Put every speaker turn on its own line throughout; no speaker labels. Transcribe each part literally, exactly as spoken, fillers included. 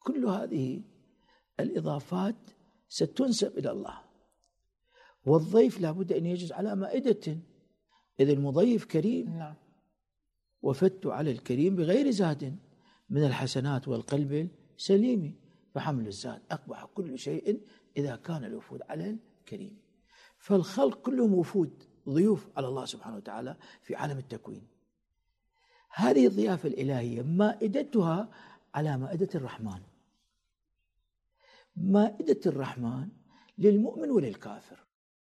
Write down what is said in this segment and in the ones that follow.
كل هذه الإضافات ستنسب إلى الله. والضيف لابد أن يجلس على مائدة، إذا المضيف كريم.
نعم.
وفدت على الكريم بغير زاد من الحسنات والقلب السليم، فحمل الزاد أقبح كل شيء إذا كان الوفود على الكريم. فالخلق كلهم وفود، ضيوف على الله سبحانه وتعالى في عالم التكوين. هذه الضيافة الإلهية مائدتها على مائدة الرحمن. مائدة الرحمن للمؤمن وللكافر،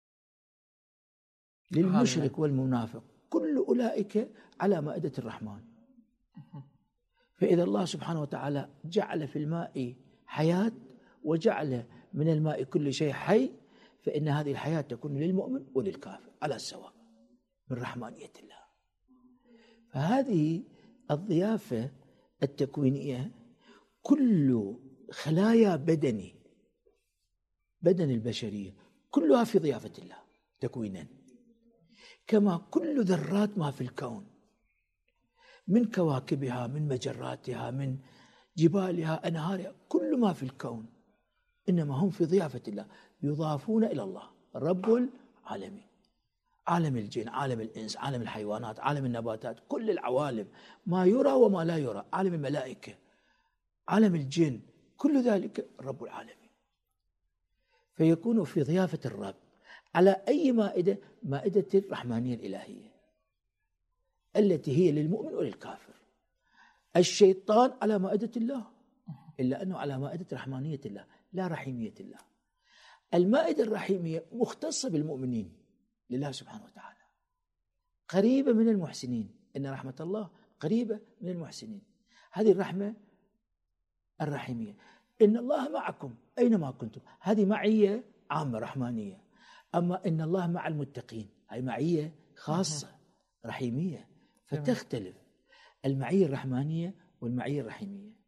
للمشرك والمنافق، كل أولئك على مائدة الرحمن. فإذا الله سبحانه وتعالى جعل في الماء حياة وجعل من الماء كل شيء حي، فإن هذه الحياة تكون للمؤمن وللكافر على السواء من رحمانية الله. فهذه الضيافة التكوينية كل خلايا بدني بدن البشرية كلها في ضيافة الله تكوينا، كما كل ذرات ما في الكون من كواكبها، من مجراتها، من جبالها، أنهارها، كل ما في الكون إنما هم في ضيافة الله، يضافون إلى الله رب العالمين. عالم الجن، عالم الإنس، عالم الحيوانات، عالم النباتات، كل العوالم، ما يرى وما لا يرى، عالم الملائكة، عالم الجن، كل ذلك رب العالمين. فيكون في ضيافة الرب على أي مائدة؟ مائدة الرحمانية الإلهية التي هي للمؤمن وللكافر. الشيطان على مائدة الله، إلا أنه على مائدة رحمانية الله لا رحيمية الله. المائدة الرحيمية مختصة بالمؤمنين لله سبحانه وتعالى، قريبة من المحسنين، إن رحمة الله قريبة من المحسنين. هذه الرحمة الرحيمية. إن الله معكم أينما كنتم، هذه معية عامة رحمانية. أما إن الله مع المتقين، هذه معية خاصة رحيمية. فتختلف المعية الرحمانية والمعية الرحيمية.